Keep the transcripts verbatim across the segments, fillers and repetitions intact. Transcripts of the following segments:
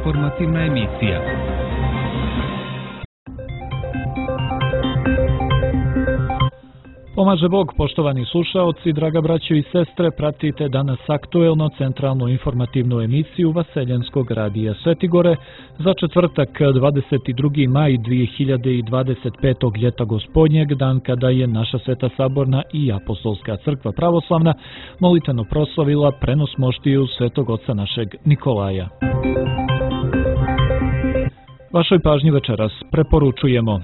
Informativna emisija. Pomaže Bog, poštovani slušaoci, draga braćo i sestre, pratite danas aktuelno centralnu informativnu emisiju Vaseljenskog radija Svetigore za četvrtak dvadeset drugi maj dvije hiljade dvadeset petog ljeta gospodnjeg, dan kada je naša Sveta Saborna i Apostolska crkva pravoslavna molitveno proslavila prenos moštiju Svetog Oca našeg Nikolaja. Vašoj pažnji večeras preporučujemo: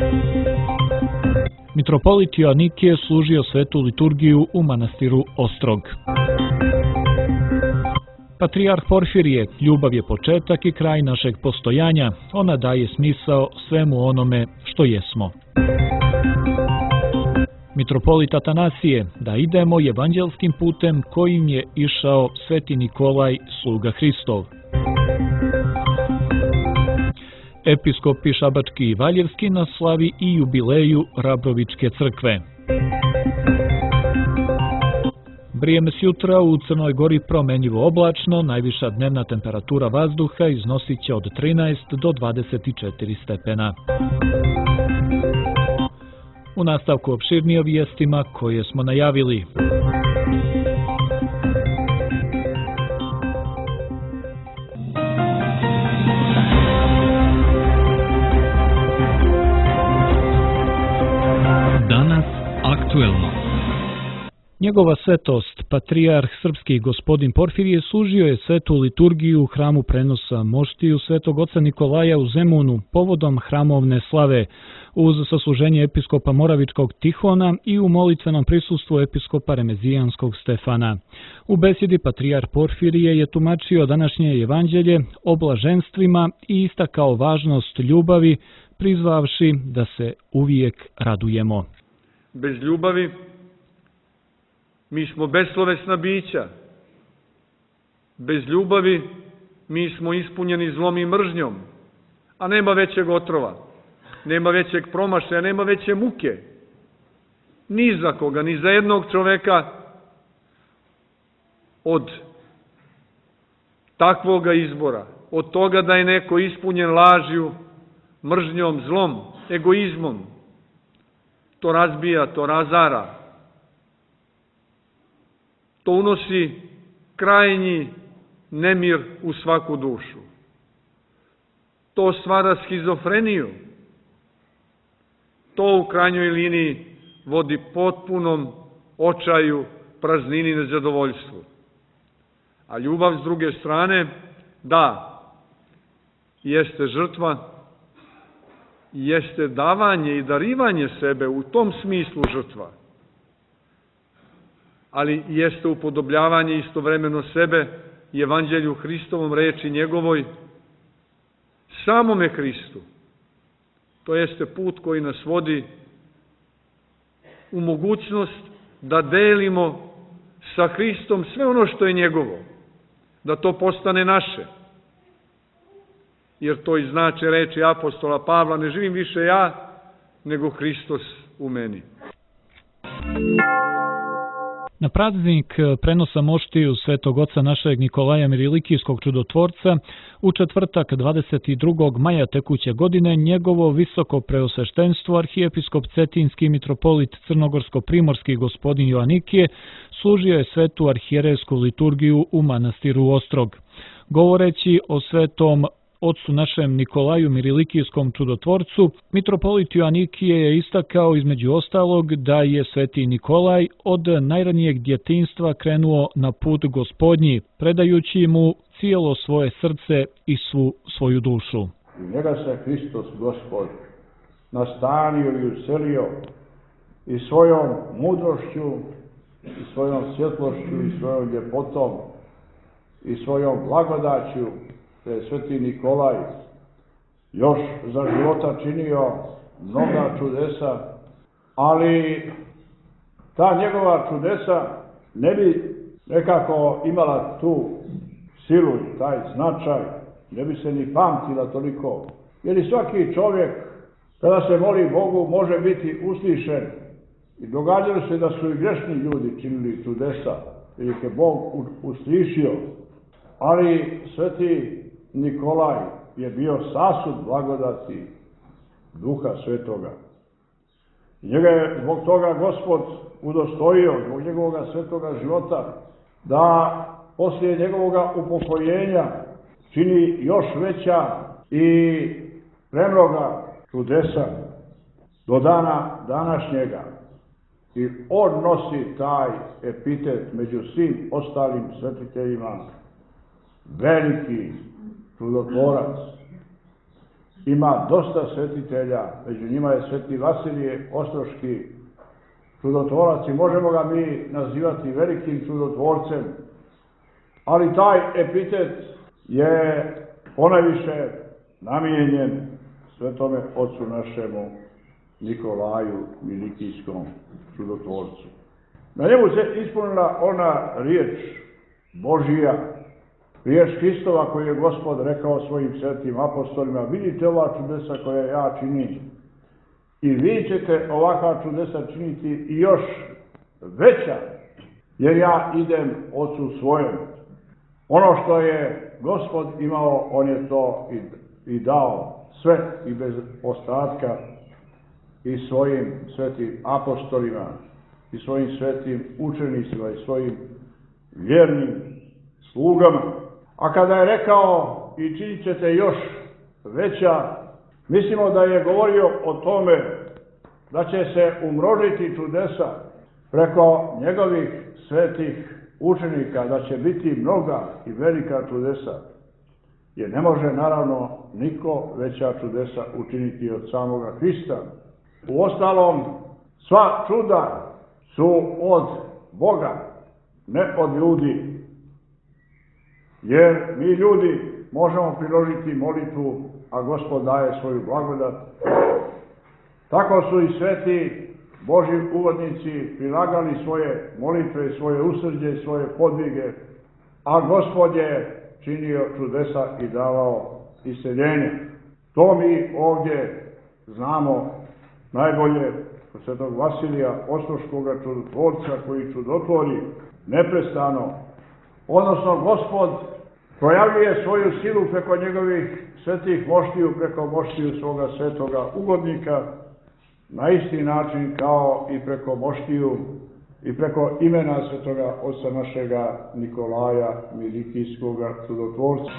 Mitropolit Joanikije služio svetu liturgiju u manastiru Ostrog. Patrijarh Porfirije, ljubav je početak i kraj našeg postojanja, ona daje smisao svemu onome što jesmo. Mitropolit Atanasije, da idemo evanđelskim putem kojim je išao sveti Nikolaj, sluga Hristov. Episkopi Šabački i Valjevski na slavi i jubileju Rabrovičke crkve. Vrijeme s jutra u Crnoj Gori promenjivo oblačno, najviša dnevna temperatura vazduha iznosit će od trinaest do dvadeset četiri stepena. U nastavku opširnije o vijestima koje smo najavili. Danas aktuelno. Njegova svetost, patrijarh srpski gospodin Porfirije, služio je svetu liturgiju u hramu prenosa moštiju Svetog Oca Nikolaja u Zemunu povodom hramovne slave, uz sasluženje episkopa Moravičkog Tihona i u molitvenom prisustvu episkopa Remezijanskog Stefana. U besjedi patrijarh Porfirije je tumačio današnje evanđelje o blaženstvima i istakao važnost ljubavi, prizvavši da se uvijek radujemo. Bez ljubavi mi smo beslovesna bića. Bez ljubavi mi smo ispunjeni zlom i mržnjom, a nema većeg otrova, nema većeg promašaja, nema veće muke. Ni za koga, ni za jednog čoveka od takvoga izbora, od toga da je neko ispunjen lažju, mržnjom, zlom, egoizmom. To razbija, to razara. To unosi krajnji nemir u svaku dušu. To stvara schizofreniju. To u krajnjoj liniji vodi potpunom očaju, praznini, nezadovoljstvu. A ljubav s druge strane, da, jeste žrtva, jeste davanje i darivanje sebe, u tom smislu žrtva, ali jeste upodobljavanje istovremeno sebe i evanđelju Hristovom, reči njegovoj, samome Hristu. To jeste put koji nas vodi u mogućnost da delimo sa Hristom sve ono što je njegovo, da to postane naše. Jer to i znači reči apostola Pavla: ne živim više ja, nego Hristos u meni. Na praznik prenosa moštiju Svetog Oca našeg Nikolaja Mirilikijskog čudotvorca u četvrtak dvadeset drugog maja tekuće godine njegovo visoko preosveštenstvo arhijepiskop Cetinski mitropolit Crnogorsko-primorski gospodin Joanikije služio je svetu arhijerejsku liturgiju u manastiru Ostrog. Govoreći o svetom Ocu našem Nikolaju Mirilikijskom čudotvorcu, mitropolit Joanikije je istakao između ostalog da je sveti Nikolaj od najranijeg djetinjstva krenuo na put gospodnji, predajući mu cijelo svoje srce i svu svoju dušu. I njega se Hristos Gospod nastanio i uselio i svojom mudrošću, i svojom svjetlošću, i svojom ljepotom, i svojom blagodaću, da je sveti Nikolaj još za života činio mnoga čudesa, ali ta njegova čudesa ne bi nekako imala tu silu, taj značaj, ne bi se ni pamtila toliko. Jer i svaki čovjek, kada se moli Bogu, može biti uslišen. I događalo se da su i grešni ljudi činili čudesa, jer ih je Bog uslišio. Ali sveti Nikolaj je bio sasud blagodati Duha Svetoga. I njega je zbog toga Gospod udostojio, zbog njegovoga svetoga života, da poslije njegovoga upokojenja čini još veća i premnoga čudesa do dana današnjega. I on nosi taj epitet među svim ostalim svetiteljima, veliki čudotvorac. Ima dosta svetitelja, među njima je sveti Vasilije Ostroški, čudotvorac i možemo ga mi nazivati velikim čudotvorcem, ali taj epitet je ponajviše namijenjen svetome ocu našemu Nikolaju Milikijskom čudotvorcu. Na njemu se ispunila ona riječ Božija, riječ Hristova koju je Gospod rekao svojim svetim apostolima: vidite ova čudesa koja ja činim i vi ćete ovakva čudesa činiti i još veća, jer ja idem Ocu svojem. Ono što je Gospod imao, on je to i, i dao sve i bez ostatka i svojim svetim apostolima i svojim svetim učenicima i svojim vjernim slugama. A kada je rekao i činit ćete još veća, mislimo da je govorio o tome da će se umnožiti čudesa preko njegovih svetih učenika, da će biti mnoga i velika čudesa, jer ne može naravno niko veća čudesa učiniti od samoga Hrista. Uostalom, sva čuda su od Boga, ne od ljudi, jer mi ljudi možemo priložiti molitvu, a Gospod daje svoju blagodat. Tako su i sveti Božji uvodnici prilagali svoje molitve, svoje usrđe, svoje podvige, a Gospod je činio čudesa i davao isceljenje. To mi ovdje znamo najbolje od svetog Vasilija Ostroškoga čudotvorca, koji čudotvori neprestano. Odnosno, Gospod projavljuje svoju silu preko njegovih svetih moštiju, preko moštiju svoga svetoga ugodnika, na isti način kao i preko moštiju i preko imena svetoga oca našega Nikolaja Milikijskoga čudotvorca.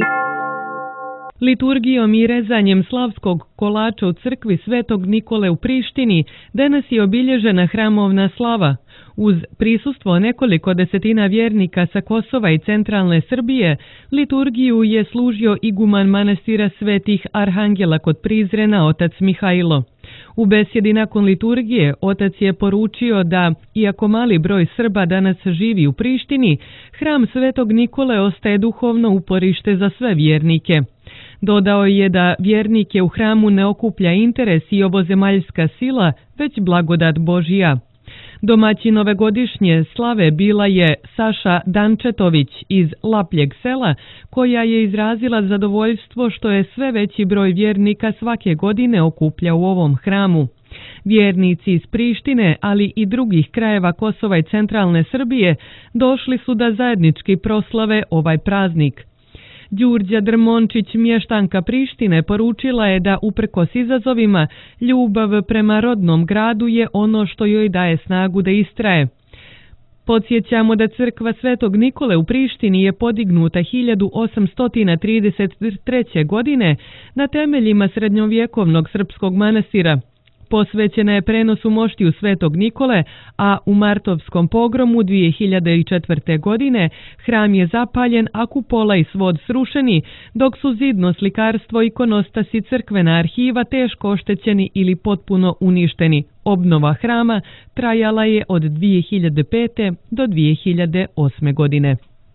Liturgijom i rezanjem slavskog kolača u crkvi Svetog Nikole u Prištini danas je obilježena hramovna slava. Uz prisustvo nekoliko desetina vjernika sa Kosova i centralne Srbije, liturgiju je služio iguman manastira Svetih Arhangela kod Prizrena, otac Mihajlo. U besjedi nakon liturgije otac je poručio da, iako mali broj Srba danas živi u Prištini, hram Svetog Nikole ostaje duhovno uporište za sve vjernike. Dodao je da vjernike u hramu ne okuplja interes i ovozemaljska sila, već blagodat Božija. Domaćin ove godišnje slave bila je Saša Dančetović iz Lapljeg sela, koja je izrazila zadovoljstvo što je sve veći broj vjernika svake godine okuplja u ovom hramu. Vjernici iz Prištine, ali i drugih krajeva Kosova i centralne Srbije, došli su da zajednički proslave ovaj praznik. Đurđa Drmončić, mještanka Prištine, poručila je da uprkos izazovima, ljubav prema rodnom gradu je ono što joj daje snagu da istraje. Podsjećamo da crkva Svetog Nikole u Prištini je podignuta hiljadu osamsto trideset treće. godine na temeljima srednjovjekovnog srpskog manastira. Posvećena je prenosu moštiju Svetog Nikole, a u martovskom pogromu dvije hiljade četvrte. godine hram je zapaljen, a kupola i svod srušeni, dok su zidno slikarstvo, ikonostas i crkvena arhiva teško oštećeni ili potpuno uništeni. Obnova hrama trajala je od dvije hiljade pete. do dvije hiljade osme. godine.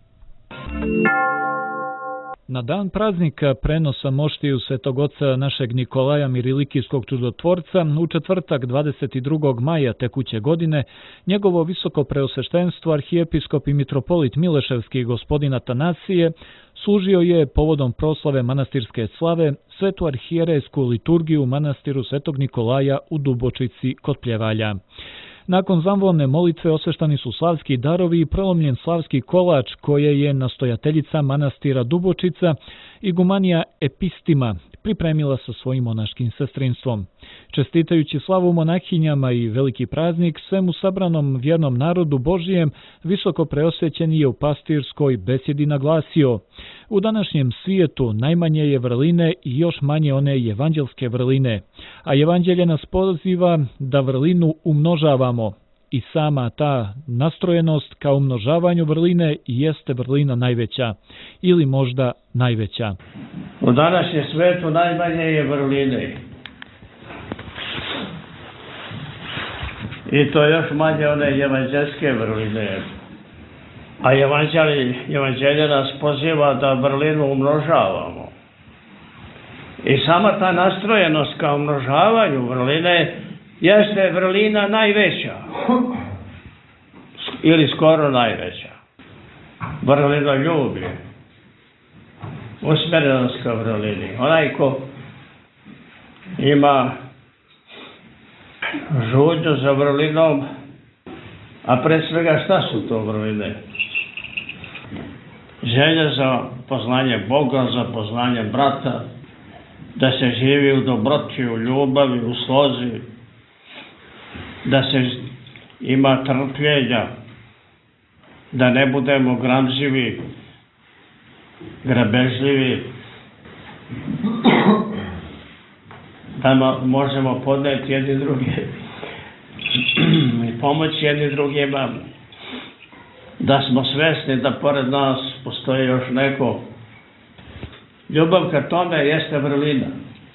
Na dan praznika prenosa moštiju Svetog oca našeg Nikolaja Mirilikijskog čudotvorca u četvrtak dvadeset drugog maja tekuće godine njegovo visoko preosveštenstvo arhijepiskop i mitropolit Mileševski gospodin Atanasije služio je povodom proslave manastirske slave svetu arhijerejsku liturgiju u manastiru Svetog Nikolaja u Dubočici kod Pljevalja. Nakon zamvolne molitve osveštani su slavski darovi i prelomljen slavski kolač koje je nastojateljica manastira Dubočica, igumanija Epistima, pripremila sa svojim monaškim sestrinstvom. Čestitajući slavu monahinjama i veliki praznik svemu sabranom vjernom narodu Božijem, visoko preosvećeni je u pastirskoj besjedi naglasio: u današnjem svijetu najmanje je vrline i još manje one evanđelske vrline, a evanđelje nas poziva da vrlinu umnožavamo. I sama ta nastrojenost ka umnožavanju vrline jeste vrlina najveća, ili možda najveća. U današnjem svetu najmanje je vrline. I to još manje one evanđelske vrline. A evanđelje nas poziva da vrlinu umnožavamo. I sama ta nastrojenost ka umnožavanju vrline jeste vrlina najveća. Ili skoro najveća. Vrlina ljubi. Usmjerenost ka vrlini. Onaj ko ima žudnju za vrlinom, a pred svega šta su to vrline? Želja za poznanje Boga, za poznanje brata, da se živi u dobroti, u ljubavi, u slozi, da se ima trpljenja, da ne budemo gramzivi, grabežljivi, da možemo podneti jedni drugi i pomoći jedni drugima, da smo svesni da pored nas postoji još neko. Ljubav ka tome jeste vrlina.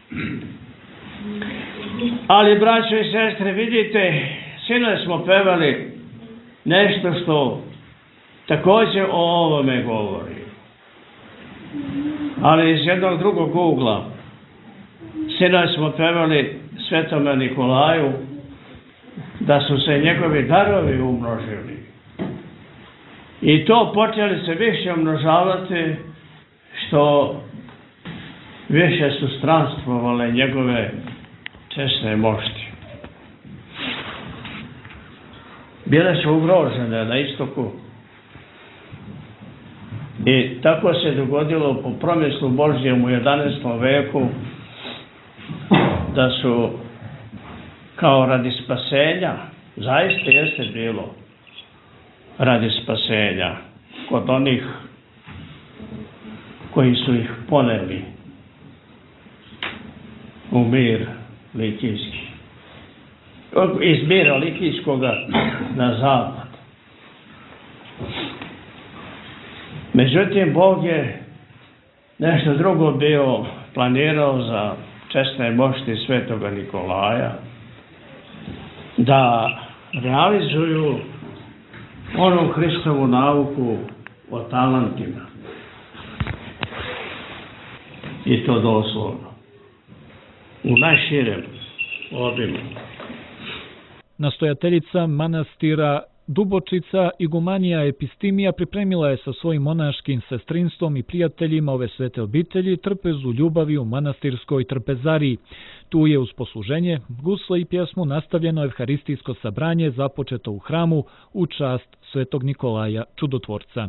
Ali, braćo i sestre, vidite, sinoć smo pevali nešto što također o ovome govori. Ali iz jednog drugog ugla. Sinoć smo pevali Svetome Nikolaju da su se njegovi darovi umnožili. I to počeli se više umnožavati, što više su stranstvovale njegove česne mošti. Bile su ugrožene na istoku. I tako se dogodilo po promislu Božjem u jedanaestom veku da su kao radi spasenja, zaista jeste bilo radi spasenja kod onih koji su ih poneli u mir likijski. Iz mira likijskoga na zapad. Međutim, Bog je nešto drugo bio planirao za česne mošti Svetoga Nikolaja, da realizuju onu Hristovu nauku o talentima. I to doslovno. U najširem obimu. Nastojateljica manastira Dubočica, igumanija Epistimija, pripremila je sa svojim monaškim sestrinstvom i prijateljima ove svete obitelji trpezu ljubavi u manastirskoj trpezariji. Tu je uz posluženje, gusle i pjesmu nastavljeno evharistijsko sabranje započeto u hramu u čast Svetog Nikolaja Čudotvorca.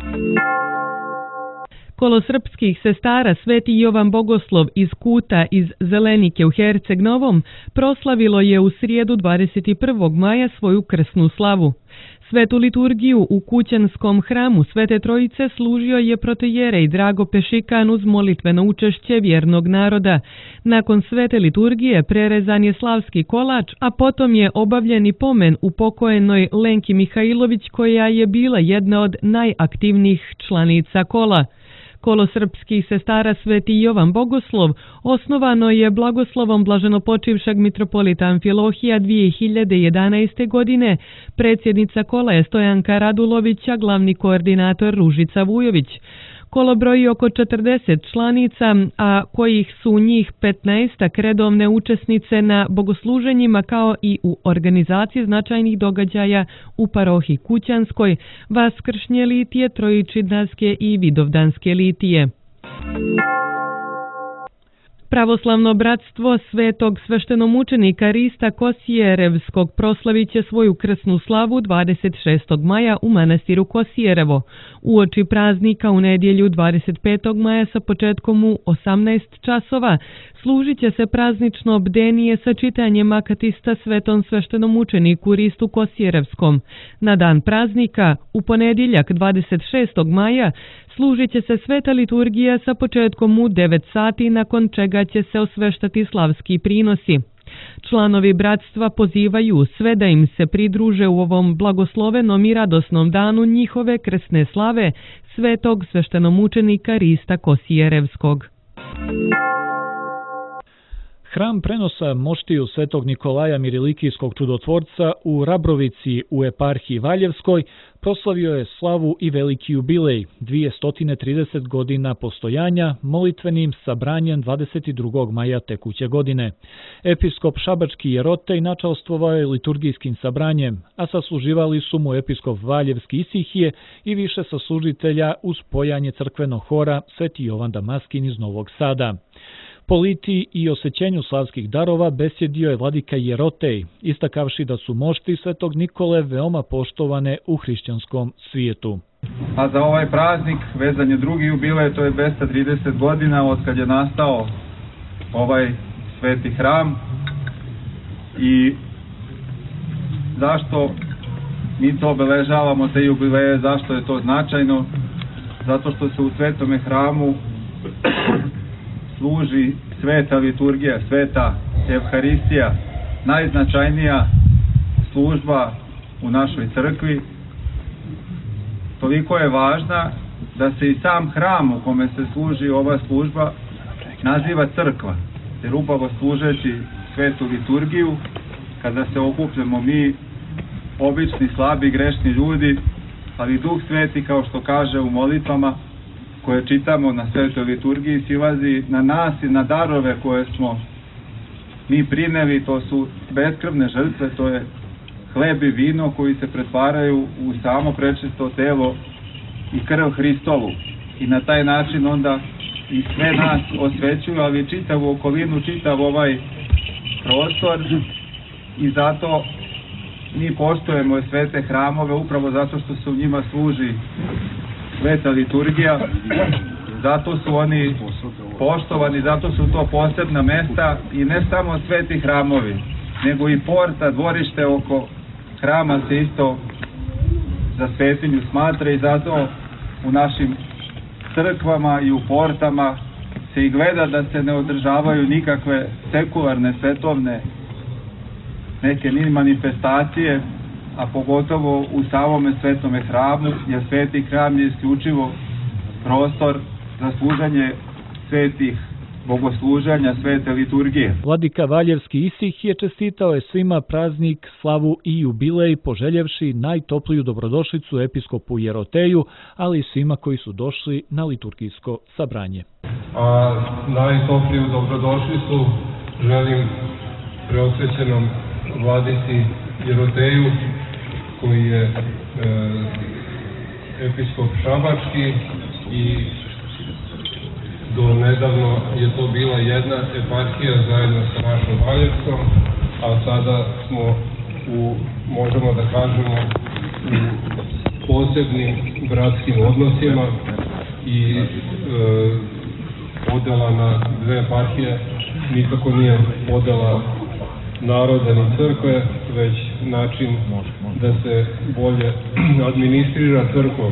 Kolo srpskih sestara Sveti Jovan Bogoslov iz Kuta iz Zelenike u Herceg Novom proslavilo je u srijedu dvadeset prvog maja svoju krsnu slavu. Svetu liturgiju u kućanskom hramu Svete Trojice služio je protojerej Drago Pešikan uz molitveno učešće vjernog naroda. Nakon svete liturgije prerezan je slavski kolač, a potom je obavljen i pomen upokojenoj Lenki Mihajlović, koja je bila jedna od najaktivnijih članica kola. Kolo srpskih sestara Sveti Jovan Bogoslov osnovano je blagoslovom blaženopočivšeg mitropolita Amfilohija dvije hiljade jedanaeste. godine. Predsjednica kola je Stojanka Radulović, a glavni koordinator Ružica Vujović. Kolo broji oko četrdeset članica, a kojih su njih petnaestak redovne učesnice na bogosluženjima kao i u organizaciji značajnih događaja u parohiji Kućanskoj, Vaskršnje litije, Trojičidanske i Vidovdanske litije. Pravoslavno bratstvo Svetog sveštenomučenika Rista Kosijerevskog proslavit će svoju krsnu slavu dvadeset šestog maja u manastiru Kosijerevo. Uoči praznika u nedjelju dvadeset petog maja sa početkom u osamnaest časova služit će se praznično bdenije sa čitanjem akatista Svetom sveštenomučeniku Ristu Kosijerevskom. Na dan praznika, u ponedjeljak dvadeset šestog maja, služit će se sveta liturgija sa početkom u devet sati, nakon čega će se osveštati slavski prinosi. Članovi bratstva pozivaju sve da im se pridruže u ovom blagoslovenom i radosnom danu njihove krsne slave Svetog sveštenomučenika Rista Kosijerevskog. Hram prenosa moštiju Svetog Nikolaja Mirilikijskog čudotvorca u Rabrovici u eparhiji Valjevskoj proslavio je slavu i veliki jubilej, dvjesto trideset godina postojanja, molitvenim sabranjem dvadeset drugog maja tekuće godine. Episkop Šabački Jerotej načalstvovao je liturgijskim sabranjem, a sasluživali su mu episkop Valjevski Isihije i više saslužitelja uz pojanje crkvenog hora Sveti Jovan Damaskin iz Novog Sada. Po litiji i osjećenju slavskih darova besjedio je vladika Jerotej, istakavši da su mošti Svetog Nikole veoma poštovane u hrišćanskom svijetu. A za ovaj praznik vezan je drugi jubilej, to je dvjesto trideset godina od kad je nastao ovaj sveti hram. I zašto mi to obeležavamo, te jubileje, zašto je to značajno? Zato što se u svetome hramu služi sveta liturgija, sveta Evharistija, najznačajnija služba u našoj crkvi. Toliko je važna da se i sam hram u kome se služi ova služba naziva crkva, jer upravo služeći svetu liturgiju, kada se okupljamo mi, obični, slabi, grešni ljudi, ali Duh Sveti, kao što kaže u molitvama koje čitamo na svetoj liturgiji, silazi na nas i na darove koje smo mi prineli. To su beskrvne žrtve, to je hleb i vino koji se pretvaraju u samo prečisto telo i krv Hristovu. I na taj način onda i sve nas osvećuju, ali čitavu okolinu, čitav ovaj prostor, i zato mi poštujemo svete hramove, upravo zato što se u njima služi sveta liturgija, zato su oni poštovani, zato su to posebna mesta, i ne samo sveti hramovi, nego i porta, dvorište oko hrama se isto za svetinju smatra, i zato u našim crkvama i u portama se i gleda da se ne održavaju nikakve sekularne, svetovne neke ni manifestacije, a pogotovo u samome svetome hramu, jer sveti hram je isključivo prostor za služenje svetih bogosluženja, svete liturgije. Vladika Valjevski Isihije čestitao je svima praznik, slavu i jubilej, poželjevši najtopliju dobrodošlicu episkopu Jeroteju, ali i svima koji su došli na liturgijsko sabranje. A najtopliju dobrodošlicu želim preosvećenom vladici Jeroteju, koji je e, episkop Šabački, i do nedavno je to bila jedna eparhija zajedno sa našom Valjevskom, a sada smo u, možemo da kažemo, u posebnim bratskim odnosima, i e, podela na dve eparhije nikako nije podela naroda ni crkve, već način da se bolje administrira crkvom.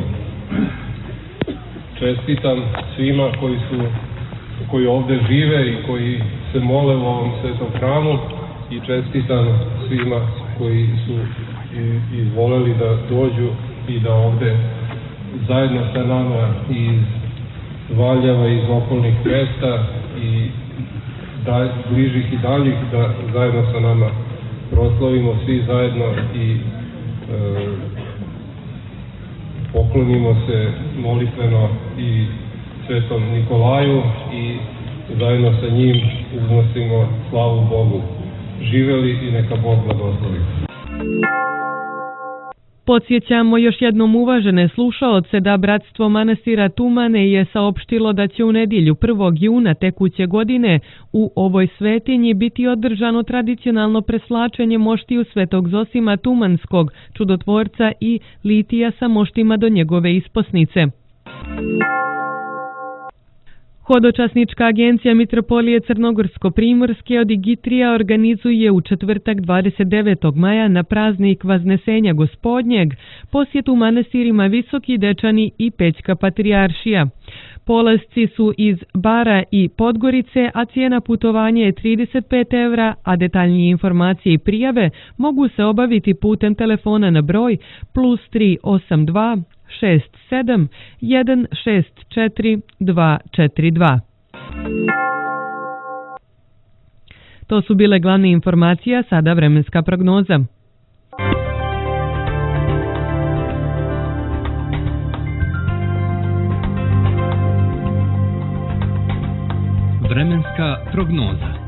Čestitam svima koji su koji ovde žive i koji se mole u ovom svetom hramu, i čestitam svima koji su izvoleli da dođu i da ovde zajedno sa nama iz Valjeva, iz okolnih mesta i da, bližih i daljih, da zajedno sa nama proslavimo svi zajedno i e, poklonimo se molitveno i Svetom Nikolaju, i zajedno sa njim uznosimo slavu Bogu. Živeli i neka Bog blagoslovi. Podsjećamo još jednom uvažene slušaoce da Bratstvo manastira Tumane je saopštilo da će u nedjelju prvog juna tekuće godine u ovoj svetinji biti održano tradicionalno preslačenje moštiju Svetog Zosima Tumanskog, čudotvorca i litija sa moštima do njegove isposnice. Hodočasnička agencija Mitropolije Crnogorsko-Primorske od Igitrija organizuje u četvrtak dvadeset devetog maja na praznik Vaznesenja Gospodnjeg posjetu manastirima Visoki Dečani i Pećka Patrijaršija. Polasci su iz Bara i Podgorice, a cijena putovanja je trideset pet evra, a detaljnije informacije i prijave mogu se obaviti putem telefona na broj plus tri osam dva šest sedam jedan šest četiri dva četiri dva. To su bile glavne informacije, sada vremenska prognoza. Vremenska prognoza.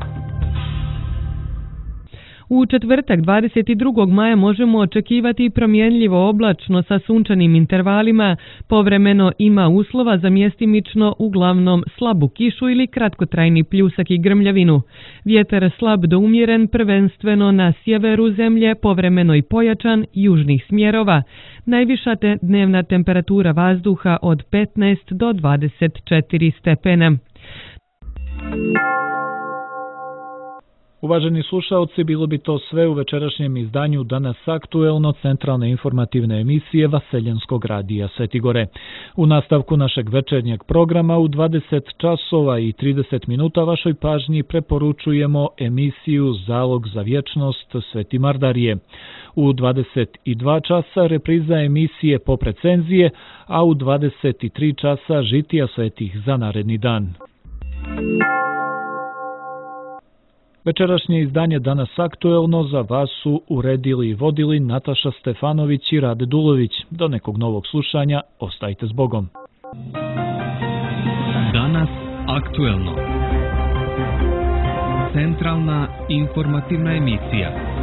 U četvrtak dvadeset drugog maja možemo očekivati promjenljivo oblačno sa sunčanim intervalima, povremeno ima uslova za mjestimično uglavnom slabu kišu ili kratkotrajni pljusak i grmljavinu. Vjetar slab do umjeren prvenstveno na sjeveru zemlje, povremeno i pojačan južnih smjerova. Najviša te dnevna temperatura vazduha od petnaest do dvadeset četiri stepena. Uvaženi slušaoci, bilo bi to sve u večerašnjem izdanju Danas aktuelno centralne informativne emisije Vaseljenskog radija Svetigore. U nastavku našeg večernjeg programa u dvadeset časova i trideset minuta vašoj pažnji preporučujemo emisiju Zalog za vječnost Sveti Mardarije. U dvadeset dva časa repriza emisije Pop recenzije, a u dvadeset tri časa žitija svetih za naredni dan. Večerašnje izdanje Danas aktuelno za vas su uredili i vodili Nataša Stefanović i Rade Dulović. Do nekog novog slušanja, ostajte s Bogom. Danas aktuelno. Centralna informativna emisija.